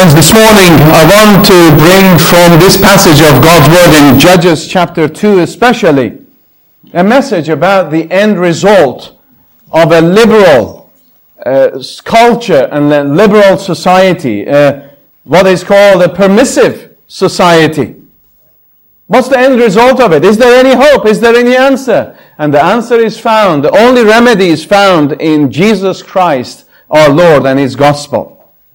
Friends, this morning I want to bring from this passage of God's Word in Judges chapter 2 especially, a message about the end result of a liberal culture and a liberal society, what is called a permissive society. What's the end result of it? Is there any hope? Is there any answer? And the answer is found, the only remedy is found in Jesus Christ, our Lord, and His gospel.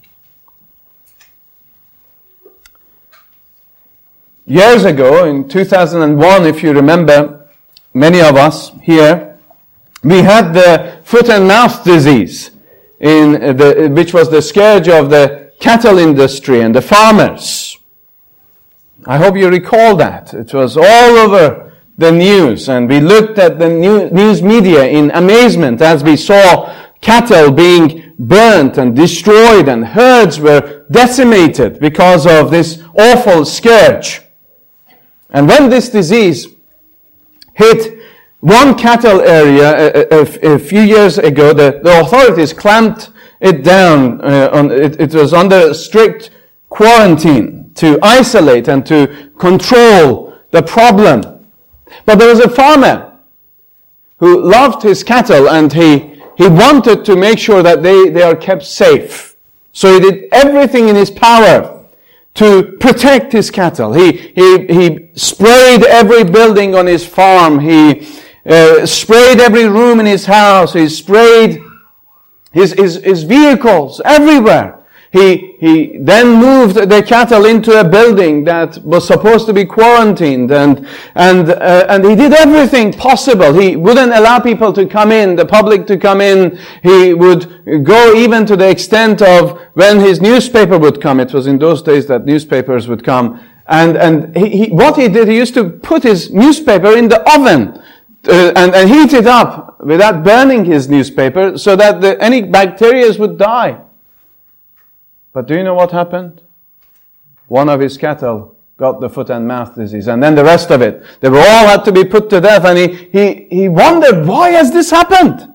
Years ago, in 2001, if you remember, many of us here, we had the foot and mouth disease, which was the scourge of the cattle industry and the farmers. I hope you recall that. It was all over the news, and we looked at the news media in amazement as we saw cattle being burnt and destroyed, and herds were decimated because of this awful scourge. And when this disease hit one cattle area a few years ago, the authorities clamped it down. It was under strict quarantine to isolate and to control the problem. But there was a farmer who loved his cattle, and he wanted to make sure that they are kept safe. So he did everything in his power to protect his cattle. He sprayed every building on his farm. He sprayed every room in his house. He sprayed his vehicles everywhere. He then moved the cattle into a building that was supposed to be quarantined, and he did everything possible. He wouldn't allow people to come in, the public to come in. He would go even to the extent of when his newspaper would come. It was in those days that newspapers would come, and what he did, he used to put his newspaper in the oven and heat it up without burning his newspaper, so that any bacteria would die. But do you know what happened? One of his cattle got the foot and mouth disease, and then the rest of it. They were all had to be put to death, and he wondered, why has this happened?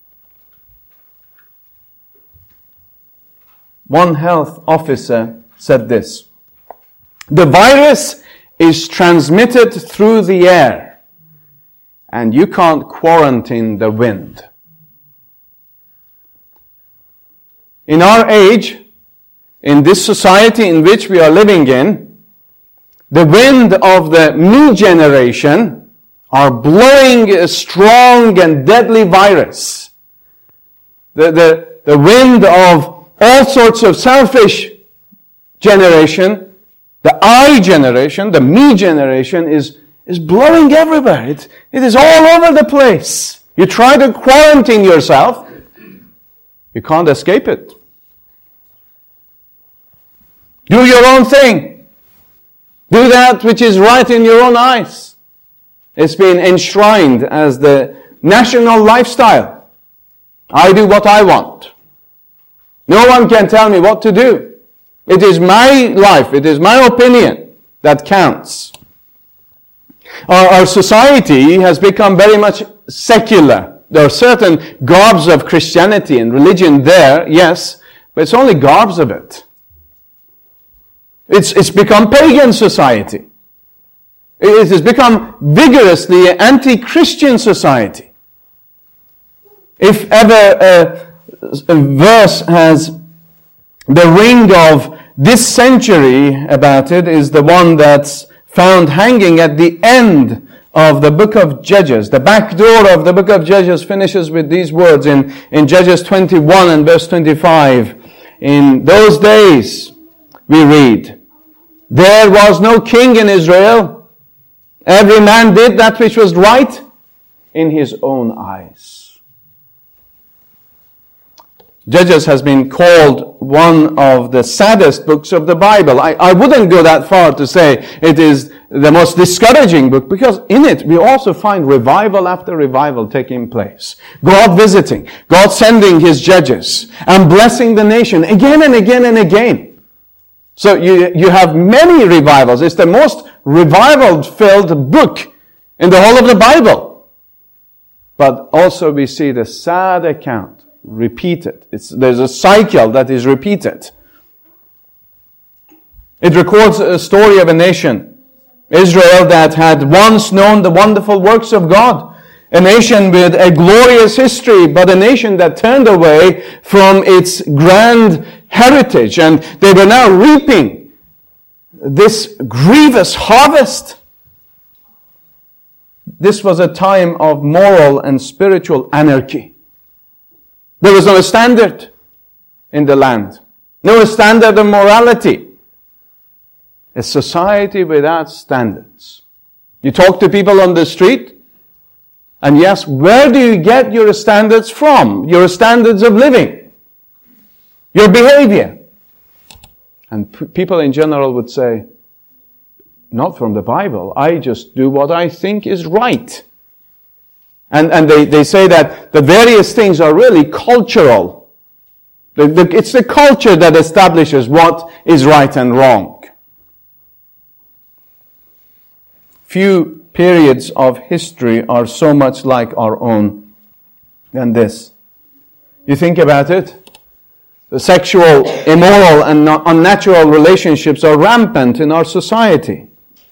One health officer said this: the virus is transmitted through the air, and you can't quarantine the wind. In our age, in this society in which we are living in, the wind of the me generation are blowing a strong and deadly virus. The wind of all sorts of selfish generation, the I generation, the me generation is blowing everywhere. It is all over the place. You try to quarantine yourself, you can't escape it. Do your own thing. Do that which is right in your own eyes. It's been enshrined as the national lifestyle. I do what I want. No one can tell me what to do. It is my life, it is my opinion that counts. Our society has become very much secular. There are certain garbs of Christianity and religion there, yes, but it's only garbs of it. It's become pagan society. It has become vigorously anti-Christian society. If ever a verse has the ring of this century about it, is the one that's found hanging at the end of the book of Judges. The back door of the book of Judges finishes with these words in Judges 21 and verse 25. In those days, we read, there was no king in Israel. Every man did that which was right in his own eyes. Judges has been called one of the saddest books of the Bible. I wouldn't go that far to say it is the most discouraging book, because in it we also find revival after revival taking place. God visiting, God sending His judges and blessing the nation again and again and again. So you have many revivals. It's the most revival-filled book in the whole of the Bible. But also we see the sad account repeated. There's a cycle that is repeated. It records a story of a nation, Israel, that had once known the wonderful works of God. A nation with a glorious history, but a nation that turned away from its grand heritage. And they were now reaping this grievous harvest. This was a time of moral and spiritual anarchy. There was no standard in the land. No standard of morality. A society without standards. You talk to people on the street, and yes, where do you get your standards from? Your standards of living. Your behavior. And people in general would say, not from the Bible. I just do what I think is right. And they say that the various things are really cultural. It's the culture that establishes what is right and wrong. Few periods of history are so much like our own than this. You think about it, the sexual, immoral, and unnatural relationships are rampant in our society.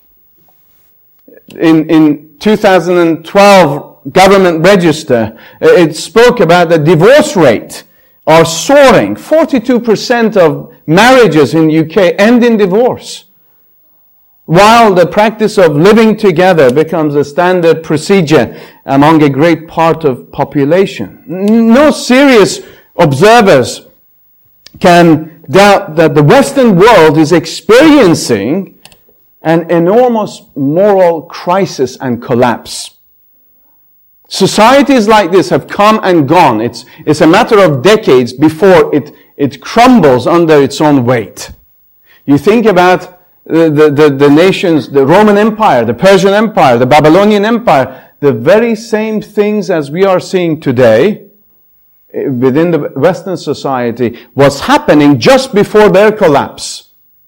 In 2012 government register, it spoke about the divorce rate are soaring. 42% of marriages in UK end in divorce, while the practice of living together becomes a standard procedure among a great part of population. No serious observers can doubt that the Western world is experiencing an enormous moral crisis and collapse. Societies like this have come and gone. It's a matter of decades before it crumbles under its own weight. You think about the nations, the Roman Empire, the Persian Empire, the Babylonian Empire, the very same things as we are seeing today within the Western society was happening just before their collapse.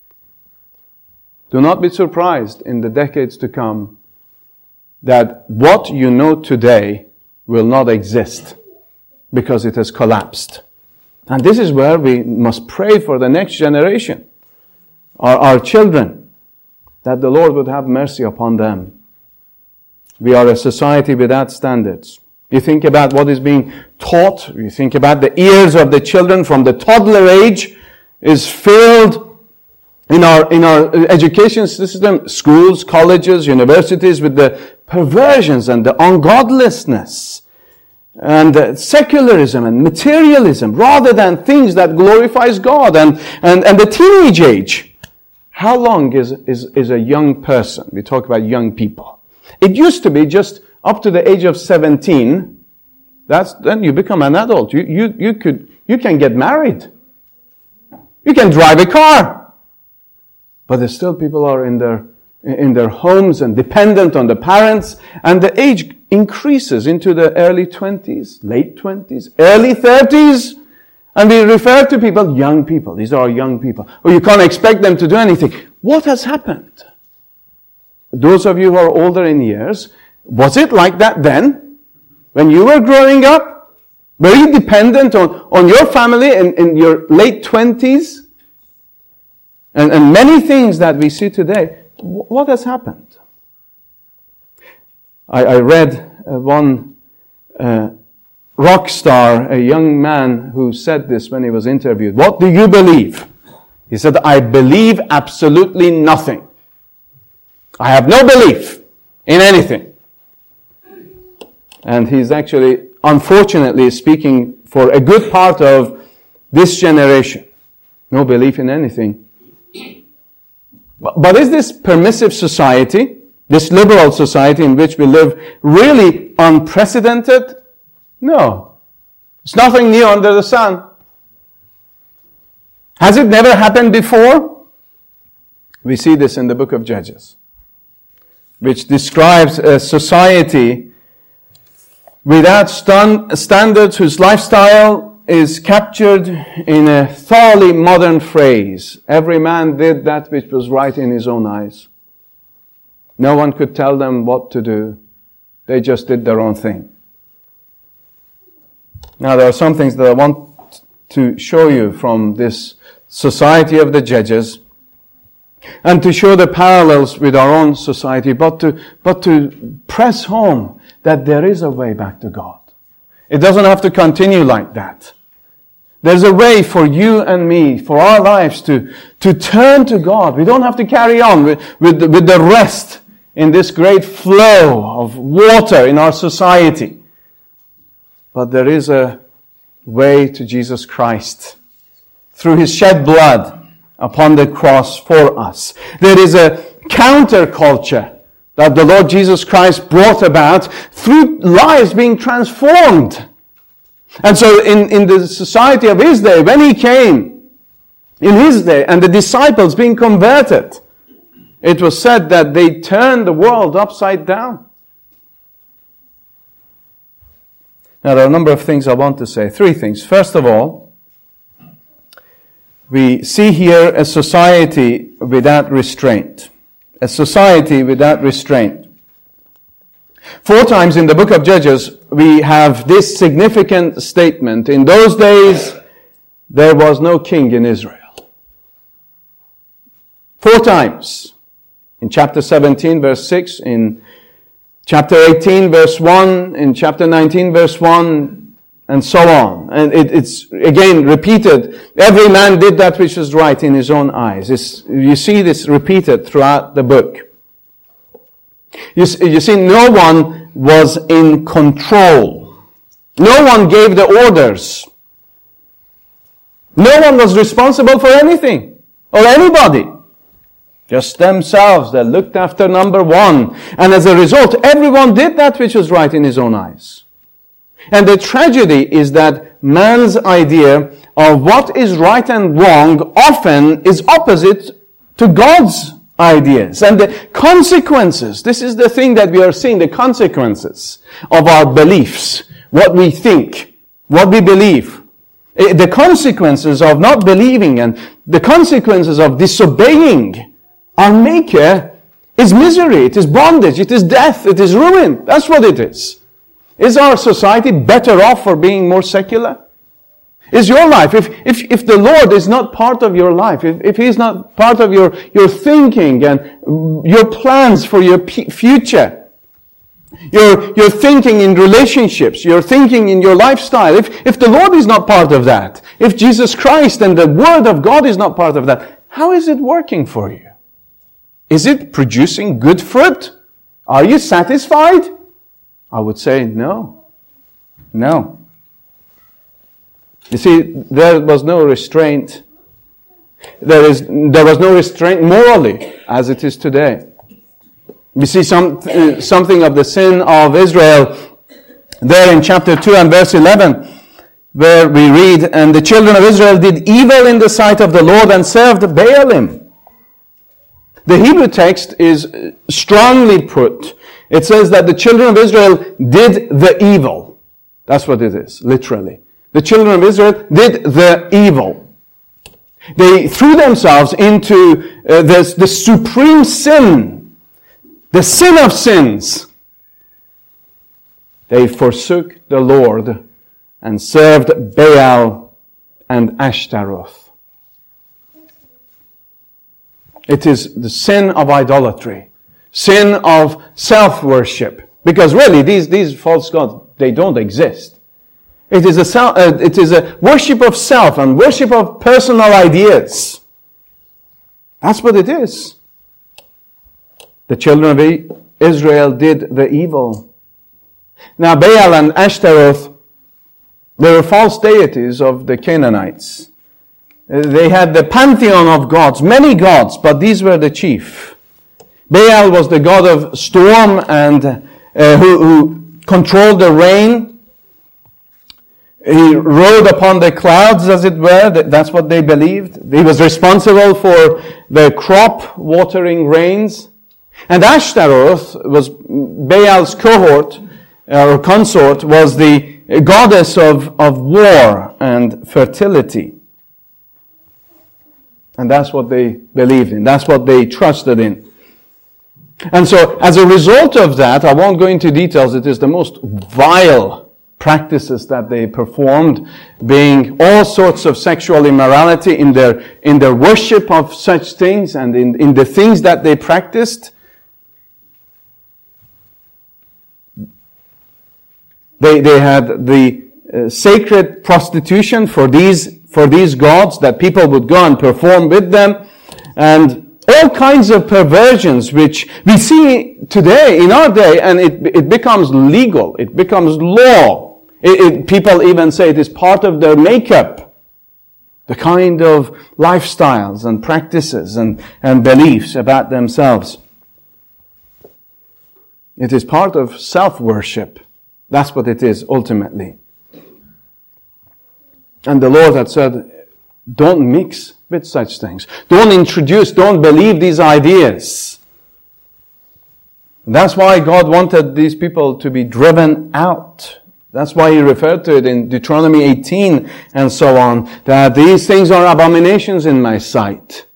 Do not be surprised in the decades to come that what you know today will not exist because it has collapsed. And this is where we must pray for the next generation, our children, that the Lord would have mercy upon them. We are a society without standards. You think about what is being taught. You think about the ears of the children from the toddler age is filled in our education system, schools, colleges, universities, with the perversions and the ungodlessness and secularism and materialism, rather than things that glorifies God and the teenage age. How long is a young person? We talk about young people. It used to be just up to the age of 17. Then you become an adult. You can get married. You can drive a car. But there's still people are in their homes and dependent on the parents, and the age increases into the early 20s, late 20s, early 30s, and we refer to people, young people. These are young people. Or you can't expect them to do anything. What has happened? Those of you who are older in years, was it like that then? When you were growing up? Were you dependent on your family in your late 20s? And many things that we see today, what has happened? I read one rock star, a young man who said this when he was interviewed. What do you believe? He said, I believe absolutely nothing. I have no belief in anything. And he's actually, unfortunately, speaking for a good part of this generation. No belief in anything. But is this permissive society, this liberal society in which we live, really unprecedented? No. It's nothing new under the sun. Has it never happened before? We see this in the book of Judges, which describes a society without standards, whose lifestyle is captured in a thoroughly modern phrase. Every man did that which was right in his own eyes. No one could tell them what to do. They just did their own thing. Now, there are some things that I want to show you from this society of the Judges. and to show the parallels with our own society, but to press home that there is a way back to God. It doesn't have to continue like that. There's a way for you and me, for our lives to turn to God. We don't have to carry on with the rest in this great flow of water in our society. But there is a way to Jesus Christ through His shed blood upon the cross for us. There is a counterculture that the Lord Jesus Christ brought about through lives being transformed. And so in the society of His day, when He came in His day and the disciples being converted, it was said that they turned the world upside down. Now there are a number of things I want to say. 3 things. First of all, we see here a society without restraint. A society without restraint. 4 times in the book of Judges, we have this significant statement. In those days, there was no king in Israel. 4 times. In chapter 17, verse 6, in chapter 18, verse 1, in chapter 19, verse 1, and so on. And it's again repeated. Every man did that which was right in his own eyes. You see this repeated throughout the book. You see, no one was in control. No one gave the orders. No one was responsible for anything or anybody. Just themselves. They looked after number one. And as a result, everyone did that which was right in his own eyes. And the tragedy is that man's idea of what is right and wrong often is opposite to God's ideas. And the consequences, this is the thing that we are seeing, the consequences of our beliefs, what we think, what we believe. The consequences of not believing and the consequences of disobeying our Maker is misery, it is bondage, it is death, it is ruin. That's what it is. Is our society better off for being more secular? Is your life, if the Lord is not part of your life, if He's not part of your thinking and your plans for your future, your thinking in relationships, your thinking in your lifestyle, if the Lord is not part of that, if Jesus Christ and the Word of God is not part of that, how is it working for you? Is it producing good fruit? Are you satisfied? I would say no. No. You see, there was no restraint. There was no restraint morally as it is today. We see something of the sin of Israel there in chapter 2 and verse 11, where we read, "And the children of Israel did evil in the sight of the Lord and served Baalim." The Hebrew text is strongly put. It says that the children of Israel did the evil. That's what it is, literally. The children of Israel did the evil. They threw themselves into the supreme sin, the sin of sins. They forsook the Lord and served Baal and Ashtaroth. It is the sin of idolatry, sin of self-worship. Because really, these false gods, they don't exist. It is a worship of self and worship of personal ideas. That's what it is. The children of Israel did the evil. Now, Baal and Ashtaroth, they were false deities of the Canaanites. They had the pantheon of gods, many gods, but these were the chief. Baal was the god of storm and who controlled the rain. He rode upon the clouds, as it were. That's what they believed. He was responsible for the crop watering rains. And Ashtaroth was Baal's cohort or consort, was the goddess of war and fertility. And that's what they believed in. That's what they trusted in. And so, as a result of that, I won't go into details, it is the most vile practices that they performed, being all sorts of sexual immorality in their worship of such things and in the things that they practiced. They had the sacred prostitution for these gods that people would go and perform with them, and all kinds of perversions which we see today in our day, and it becomes legal, it becomes law. People even say it is part of their makeup, the kind of lifestyles and practices and beliefs about themselves. It is part of self-worship. That's what it is ultimately. And the Lord had said, don't mix with such things. Don't believe these ideas. That's why God wanted these people to be driven out. That's why He referred to it in Deuteronomy 18 and so on, that these things are abominations in my sight.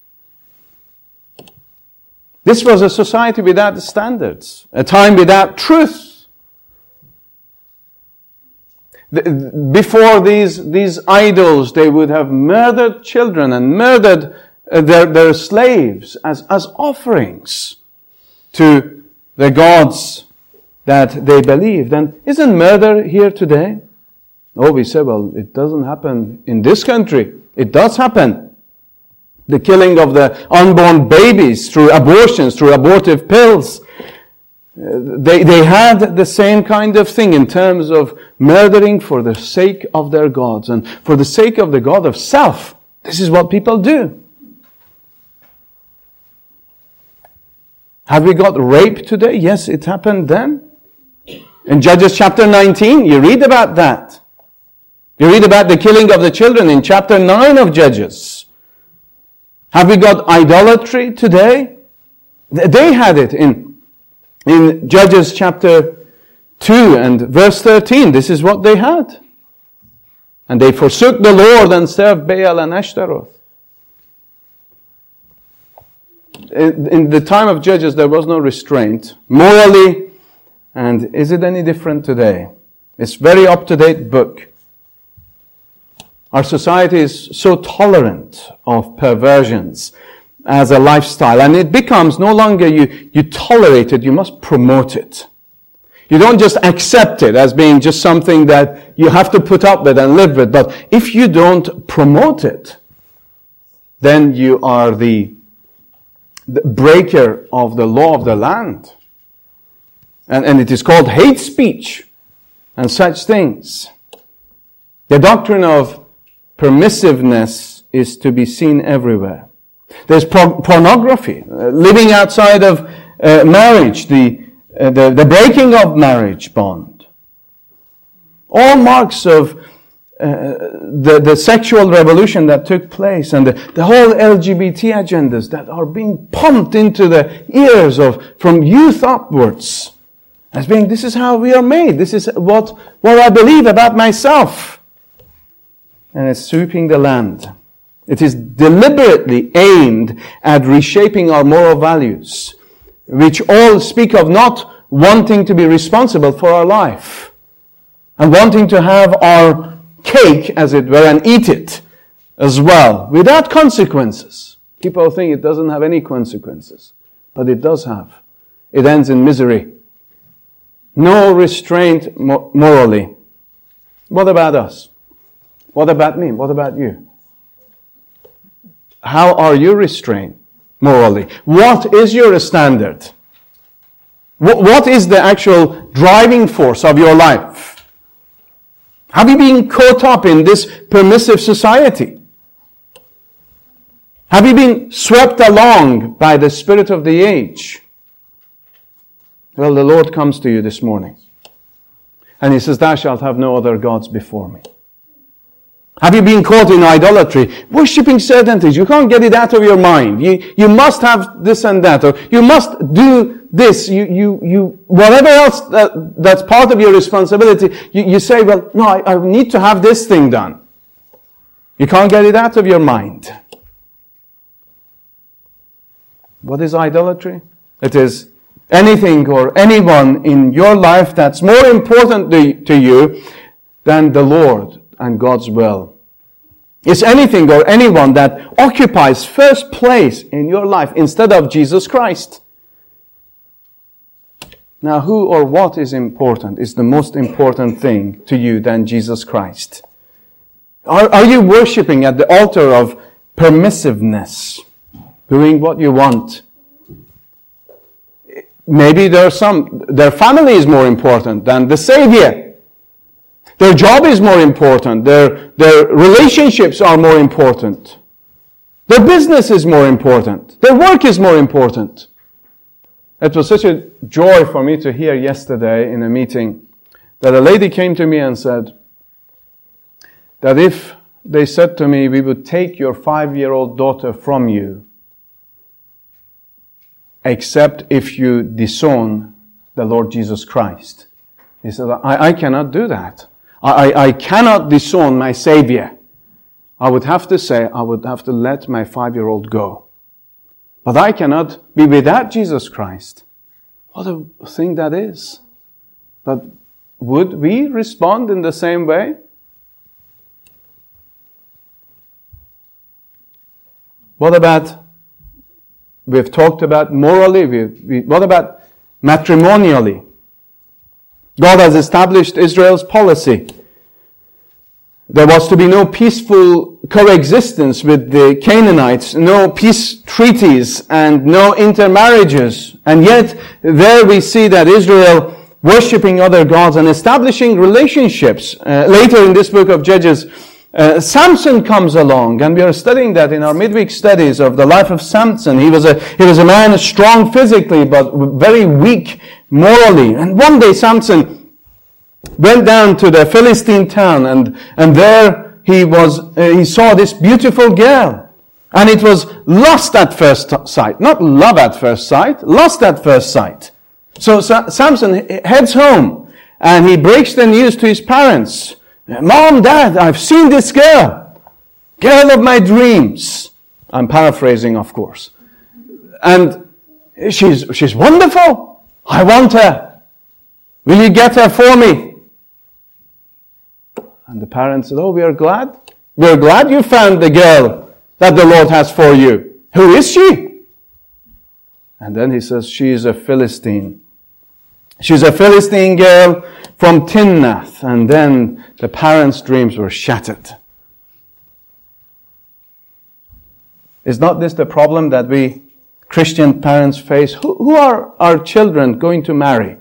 This was a society without standards, a time without truth. Before these idols, they would have murdered children and murdered their slaves as offerings to the gods that they believed. And isn't murder here today? Oh, we say, well, it doesn't happen in this country. It does happen. The killing of the unborn babies through abortions, through abortive pills. They had the same kind of thing in terms of murdering for the sake of their gods and for the sake of the god of self. This is what people do. Have we got rape today? Yes, it happened then. In Judges chapter 19, you read about that. You read about the killing of the children in chapter 9 of Judges. Have we got idolatry today? They had it in Judges chapter 2 and verse 13. This is what they had. And they forsook the Lord and served Baal and Ashtaroth. In the time of Judges, there was no restraint morally. And is it any different today? It's a very up-to-date book. Our society is so tolerant of perversions as a lifestyle, and it becomes no longer you tolerate it, you must promote it. You don't just accept it as being just something that you have to put up with and live with, but if you don't promote it, then you are the breaker of the law of the land. And it is called hate speech and such things. The doctrine of permissiveness is to be seen everywhere. There's pornography, living outside of marriage, the breaking of marriage bond. All marks of the sexual revolution that took place and the whole LGBT agendas that are being pumped into the ears from youth upwards as being, this is how we are made. This is what I believe about myself. And it's sweeping the land. It is deliberately aimed at reshaping our moral values, which all speak of not wanting to be responsible for our life and wanting to have our cake, as it were, and eat it as well, without consequences. People think it doesn't have any consequences, but it does have. It ends in misery. No restraint morally. What about us? What about me? What about you? How are you restrained morally? What is your standard? What is the actual driving force of your life? Have you been caught up in this permissive society? Have you been swept along by the spirit of the age? Well, the Lord comes to you this morning and He says, thou shalt have no other gods before me. Have you been caught in idolatry? Worshipping certain things. You can't get it out of your mind. You must have this and that, or you must do this. Whatever else that's part of your responsibility, you say, well, no, I need to have this thing done. You can't get it out of your mind. What is idolatry? It is anything or anyone in your life that's more important to you than the Lord and God's will? Is anything or anyone that occupies first place in your life instead of Jesus Christ? Now, who or what is important is the most important thing to you than Jesus Christ? Are you worshiping at the altar of permissiveness, doing what you want? Maybe their family is more important than the Savior. Their job is more important. Their relationships are more important. Their business is more important. Their work is more important. It was such a joy for me to hear yesterday in a meeting that a lady came to me and said that if they said to me, we would take your 5-year-old daughter from you, except if you disown the Lord Jesus Christ. He said, I cannot do that. I cannot disown my Savior. I would have to say, I would have to let my 5-year-old go. But I cannot be without Jesus Christ. What a thing that is. But would we respond in the same way? What about, we've talked about morally, what about matrimonially? God has established Israel's policy. There was to be no peaceful coexistence with the Canaanites, no peace treaties, and no intermarriages. And yet, there we see that Israel worshipping other gods and establishing relationships. Later in this book of Judges, Samson comes along, and we are studying that in our midweek studies of the life of Samson. He was a man strong physically, but very weak morally. And one day Samson went down to the Philistine town, and there he saw this beautiful girl. And it was lust at first sight. Not love at first sight, lust at first sight. So Samson heads home, and he breaks the news to his parents. Mom, Dad, I've seen this girl of my dreams. I'm paraphrasing, of course. And she's wonderful. I want her. Will you get her for me? And the parents said, oh, we are glad. We're glad you found the girl that the Lord has for you. Who is she? And then he says, she is a Philistine. She's a Philistine girl from Timnath. And then the parents' dreams were shattered. Is not this the problem that we Christian parents face? Who are our children going to marry?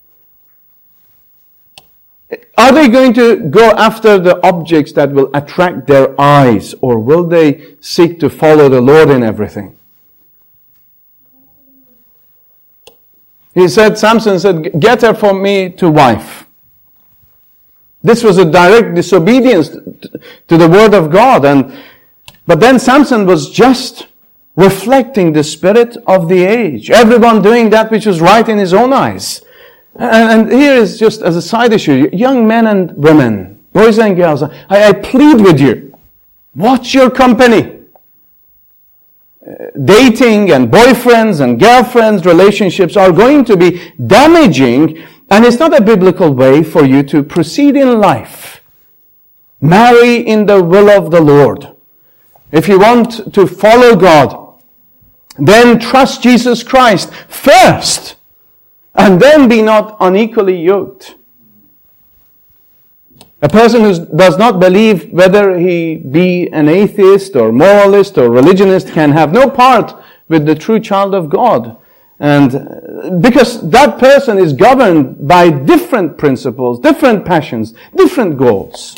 Are they going to go after the objects that will attract their eyes, or will they seek to follow the Lord in everything? Samson said, get her for me to wife. This was a direct disobedience to the word of God. But then Samson was just reflecting the spirit of the age. Everyone doing that which was right in his own eyes. And here is just as a side issue, young men and women, boys and girls, I plead with you, watch your company. Dating and boyfriends and girlfriends relationships are going to be damaging, and it's not a biblical way for you to proceed in life. Marry in the will of the Lord. If you want to follow God, then trust Jesus Christ first, and then be not unequally yoked. A person who does not believe, whether he be an atheist or moralist or religionist, can have no part with the true child of God. And because that person is governed by different principles, different passions, different goals.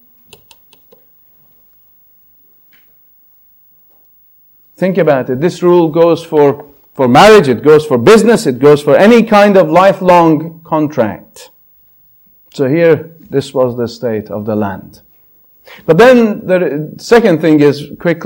Think about it. This rule goes for marriage, it goes for business, it goes for any kind of lifelong contract. So here, this was the state of the land. But then the second thing is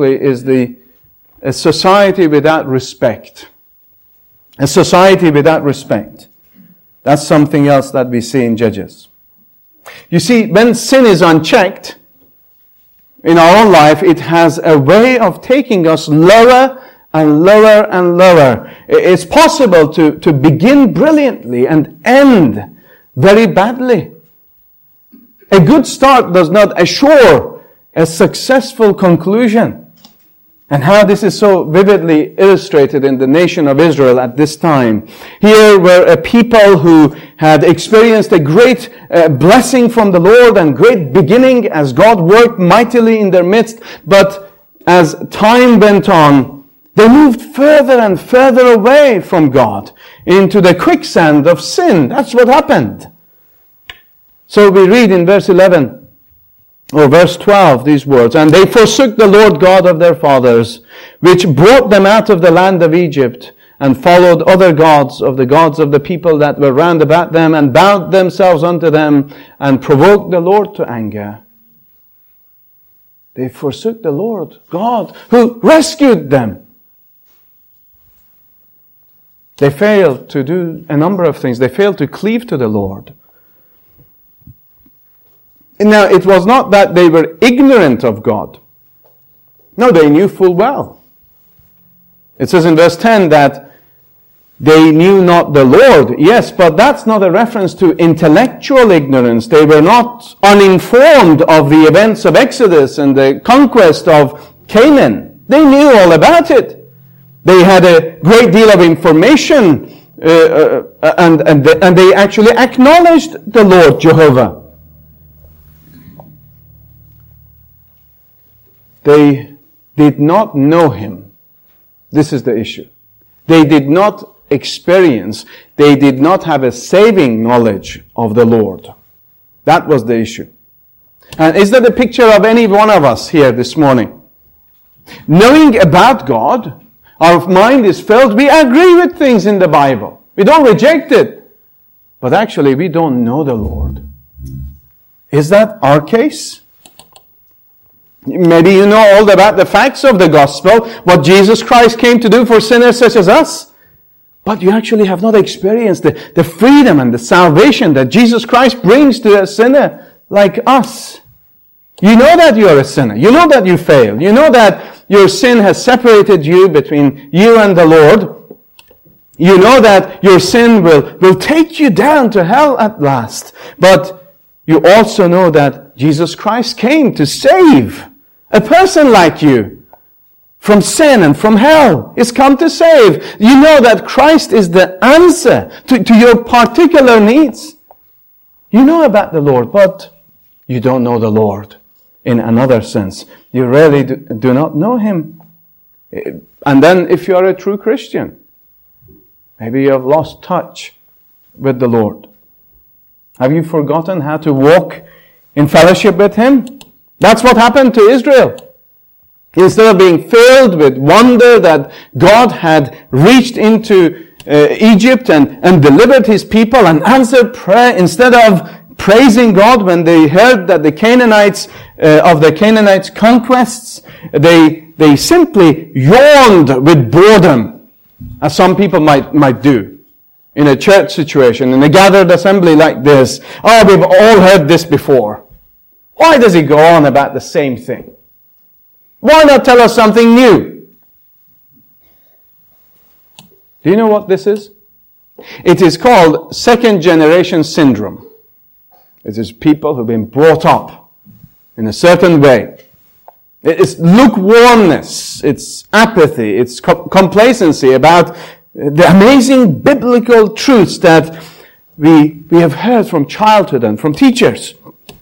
a society without respect. A society without respect. That's something else that we see in Judges. You see, when sin is unchecked in our own life, it has a way of taking us lower and lower and lower. It's possible to begin brilliantly and end very badly. A good start does not assure a successful conclusion. And how this is so vividly illustrated in the nation of Israel at this time. Here were a people who had experienced a great blessing from the Lord and great beginning as God worked mightily in their midst. But as time went on, they moved further and further away from God into the quicksand of sin. That's what happened. So we read in verse 11, or verse 12, these words, "And they forsook the Lord God of their fathers, which brought them out of the land of Egypt, and followed other gods of the people that were round about them, and bowed themselves unto them, and provoked the Lord to anger." They forsook the Lord God, who rescued them. They failed to do a number of things. They failed to cleave to the Lord. Now, it was not that they were ignorant of God. No, they knew full well. It says in verse 10 that they knew not the Lord. Yes, but that's not a reference to intellectual ignorance. They were not uninformed of the events of Exodus and the conquest of Canaan. They knew all about it. They had a great deal of information and they actually acknowledged the Lord Jehovah. They did not know Him. This is the issue. They did not experience, they did not have a saving knowledge of the Lord. That was the issue. And is that a picture of any one of us here this morning? Knowing about God, our mind is filled, we agree with things in the Bible. We don't reject it. But actually, we don't know the Lord. Is that our case? Maybe you know all about the facts of the gospel, what Jesus Christ came to do for sinners such as us. But you actually have not experienced the freedom and the salvation that Jesus Christ brings to a sinner like us. You know that you are a sinner. You know that you failed. You know that your sin has separated you between you and the Lord. You know that your sin will take you down to hell at last. But you also know that Jesus Christ came to save a person like you from sin and from hell. He's come to save. You know that Christ is the answer to your particular needs. You know about the Lord, but you don't know the Lord in another sense. You really do not know Him. And then if you are a true Christian, maybe you have lost touch with the Lord. Have you forgotten how to walk in fellowship with Him? That's what happened to Israel. Instead of being filled with wonder that God had reached into Egypt and delivered His people and answered prayer, instead of praising God when they heard that the Canaanites conquests, they simply yawned with boredom, as some people might do in a church situation, in a gathered assembly like this. Oh, we've all heard this before. Why does he go on about the same thing? Why not tell us something new? Do you know what this is? It is called second generation syndrome. It is people who've been brought up in a certain way. It's lukewarmness, it's apathy, it's complacency about the amazing biblical truths that we have heard from childhood and from teachers.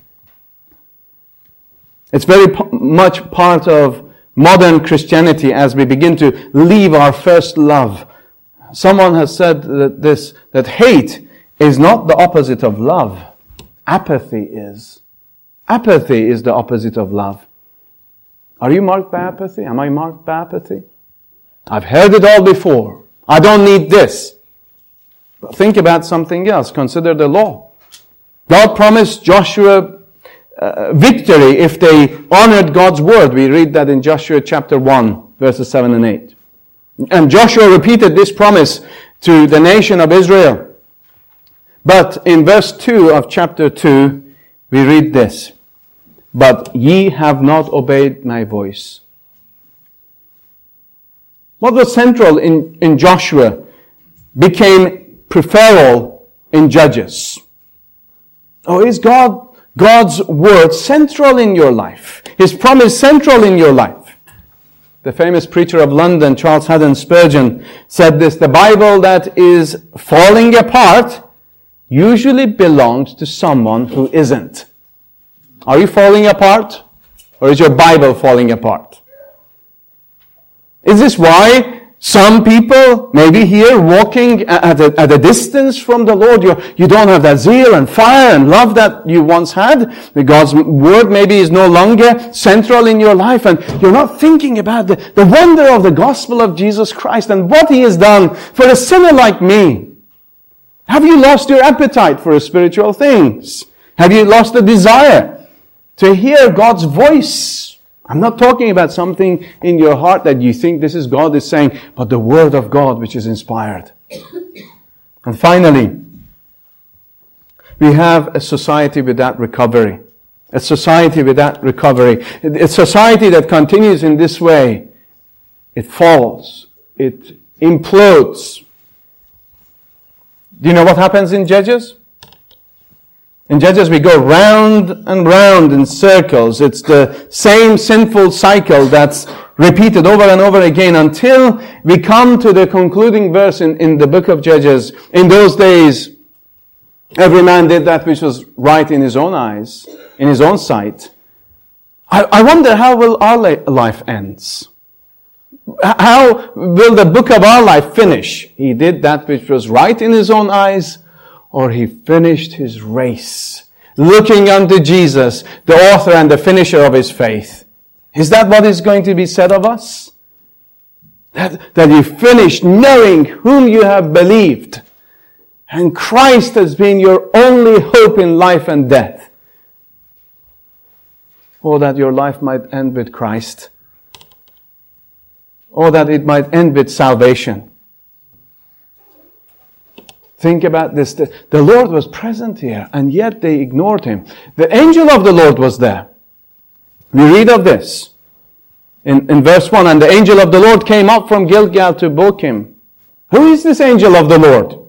It's very much part of modern Christianity as we begin to leave our first love. Someone has said that hate is not the opposite of love. Apathy is. Apathy is the opposite of love. Are you marked by apathy? Am I marked by apathy? I've heard it all before. I don't need this. But think about something else. Consider the law. God promised Joshua victory if they honored God's word. We read that in Joshua chapter 1, verses 7 and 8. And Joshua repeated this promise to the nation of Israel. But in verse 2 of chapter 2, we read this. But ye have not obeyed my voice. What was central in Joshua became peripheral in Judges. Oh, is God God's word central in your life. His promise central in your life. The famous preacher of London, Charles Haddon Spurgeon, said this: the Bible that is falling apart usually belongs to someone who isn't. Are you falling apart? Or is your Bible falling apart? Is this why some people, maybe here, walking at a distance from the Lord, you don't have that zeal and fire and love that you once had? God's word maybe is no longer central in your life, and you're not thinking about the wonder of the gospel of Jesus Christ and what He has done for a sinner like me. Have you lost your appetite for spiritual things? Have you lost the desire to hear God's voice? I'm not talking about something in your heart that you think this is God is saying, but the Word of God which is inspired. And finally, we have a society without recovery. A society without recovery. A society that continues in this way. It falls. It implodes. Do you know what happens in Judges? In Judges, we go round and round in circles. It's the same sinful cycle that's repeated over and over again until we come to the concluding verse in the book of Judges. In those days, every man did that which was right in his own eyes, in his own sight. I wonder how will our life ends? How will the book of our life finish? He did that which was right in his own eyes, or he finished his race, looking unto Jesus, the author and the finisher of his faith. Is that what is going to be said of us? That you finished knowing whom you have believed, and Christ has been your only hope in life and death. Or that your life might end with Christ. Or that it might end with salvation. Think about this. The Lord was present here, and yet they ignored Him. The angel of the Lord was there. We read of this in verse 1. And the angel of the Lord came up from Gilgal to Bochim. Who is this angel of the Lord?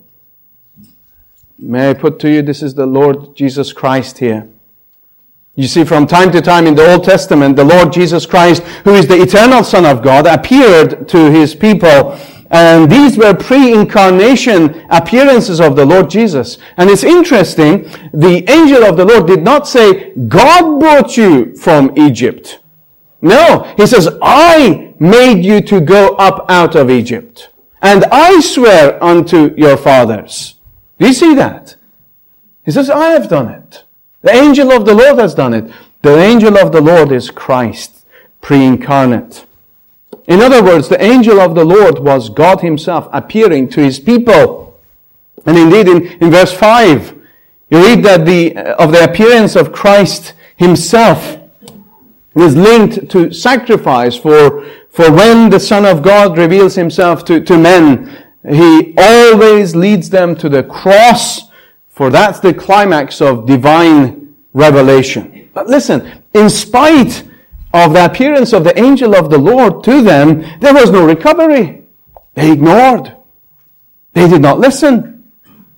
May I put to you, this is the Lord Jesus Christ here. You see, from time to time in the Old Testament, the Lord Jesus Christ, who is the eternal Son of God, appeared to His people. And these were pre-incarnation appearances of the Lord Jesus. And it's interesting, the angel of the Lord did not say, God brought you from Egypt. No, He says, I made you to go up out of Egypt. And I swear unto your fathers. Do you see that? He says, I have done it. The angel of the Lord has done it. The angel of the Lord is Christ, pre-incarnate. In other words, the angel of the Lord was God Himself appearing to His people. And indeed, in verse 5, you read that the appearance of Christ Himself is linked to sacrifice. For when the Son of God reveals Himself to men, He always leads them to the cross, for that's the climax of divine revelation. But listen, in spite of the appearance of the angel of the Lord to them, there was no recovery. They ignored. They did not listen.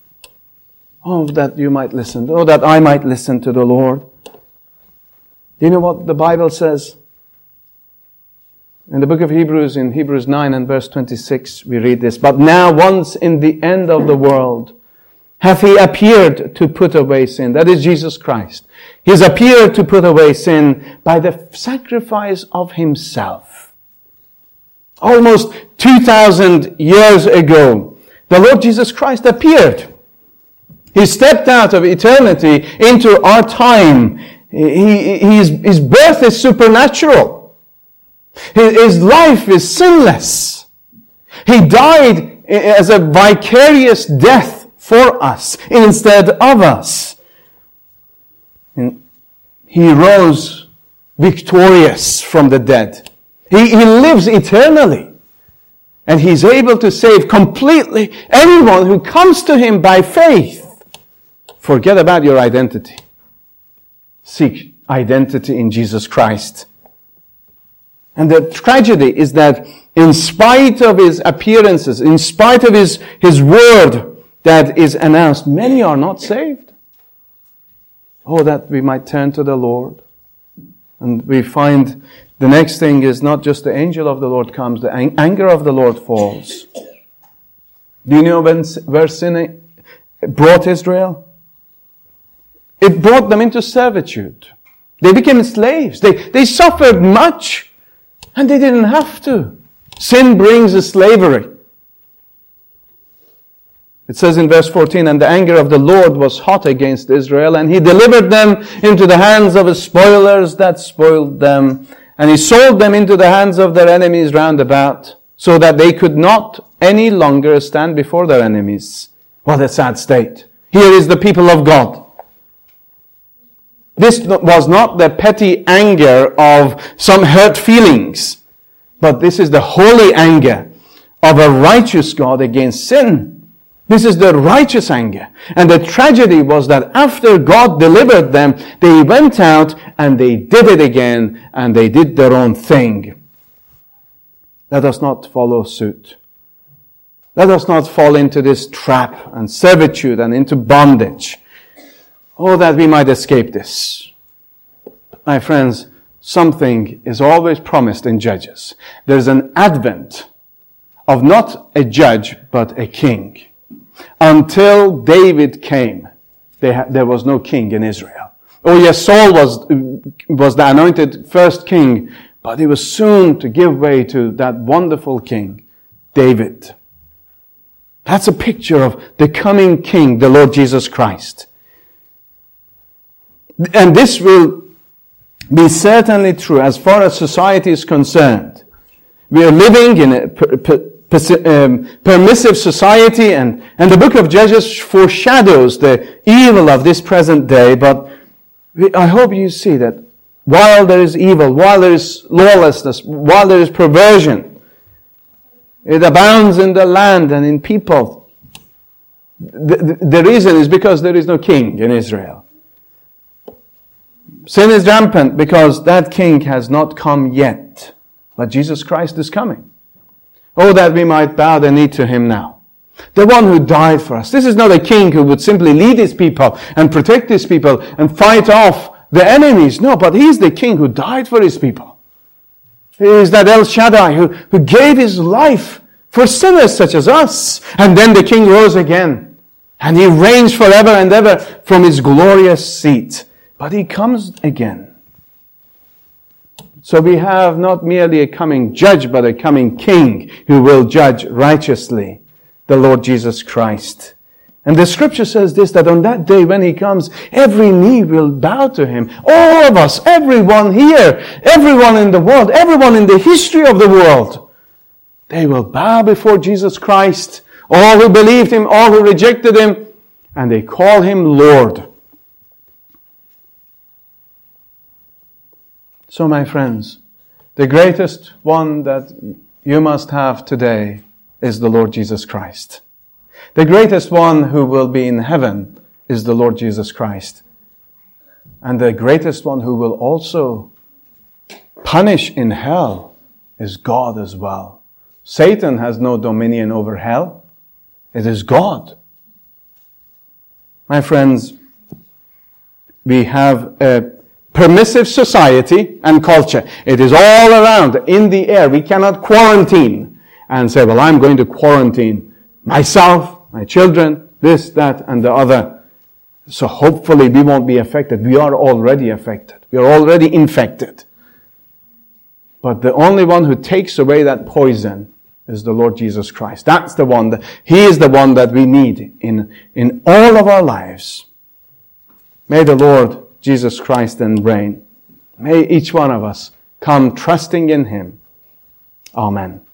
Oh, that you might listen. Oh, that I might listen to the Lord. Do you know what the Bible says? In the book of Hebrews, in Hebrews 9 and verse 26, we read this. But now, once in the end of the world, hath He appeared to put away sin. That is Jesus Christ. He has appeared to put away sin by the sacrifice of Himself. Almost 2,000 years ago, the Lord Jesus Christ appeared. He stepped out of eternity into our time. His birth is supernatural. His life is sinless. He died as a vicarious death for us instead of us. And He rose victorious from the dead. He lives eternally. And He's able to save completely anyone who comes to Him by faith. Forget about your identity. Seek identity in Jesus Christ. And the tragedy is that in spite of His appearances, in spite of His word that is announced, many are not saved. Oh, that we might turn to the Lord. And we find the next thing is not just the angel of the Lord comes, the anger of the Lord falls. Do you know where sin brought Israel? It brought them into servitude. They became slaves. They suffered much, and they didn't have to. Sin brings a slavery. It says in verse 14, and the anger of the Lord was hot against Israel, and he delivered them into the hands of his spoilers that spoiled them, and he sold them into the hands of their enemies round about, so that they could not any longer stand before their enemies. What a sad state. Here is the people of God. This was not the petty anger of some hurt feelings, but this is the holy anger of a righteous God against sin. This is the righteous anger. And the tragedy was that after God delivered them, they went out and they did it again, and they did their own thing. Let us not follow suit. Let us not fall into this trap and servitude and into bondage. Oh, that we might escape this. My friends, something is always promised in Judges. There's an advent of not a judge, but a king. Until David came, there was no king in Israel. Oh yes, Saul was the anointed first king, but he was soon to give way to that wonderful king, David. That's a picture of the coming king, the Lord Jesus Christ. And this will be certainly true as far as society is concerned. We are living in a permissive society, and the book of Judges foreshadows the evil of this present day, but I hope you see that while there is evil, while there is lawlessness, while there is perversion, it abounds in the land and in people. The reason is because there is no king in Israel. Sin is rampant because that king has not come yet, but Jesus Christ is coming. Oh, that we might bow the knee to him now. The one who died for us. This is not a king who would simply lead his people and protect his people and fight off the enemies. No, but he's the king who died for his people. He is that El Shaddai who gave his life for sinners such as us. And then the king rose again. And he reigns forever and ever from his glorious seat. But he comes again. So we have not merely a coming judge, but a coming king who will judge righteously, the Lord Jesus Christ. And the scripture says this, that on that day when he comes, every knee will bow to him. All of us, everyone here, everyone in the world, everyone in the history of the world, they will bow before Jesus Christ. All who believed him, all who rejected him, and they call him Lord. So, my friends, the greatest one that you must have today is the Lord Jesus Christ. The greatest one who will be in heaven is the Lord Jesus Christ. And the greatest one who will also punish in hell is God as well. Satan has no dominion over hell. It is God. My friends, we have a permissive society and culture. It is all around, in the air. We cannot quarantine and say, well, I'm going to quarantine myself, my children, this, that, and the other. So hopefully we won't be affected. We are already affected. We are already infected. But the only one who takes away that poison is the Lord Jesus Christ. That's the one He is the one that we need in all of our lives. May the Lord Jesus Christ then reign. May each one of us come trusting in him. Amen.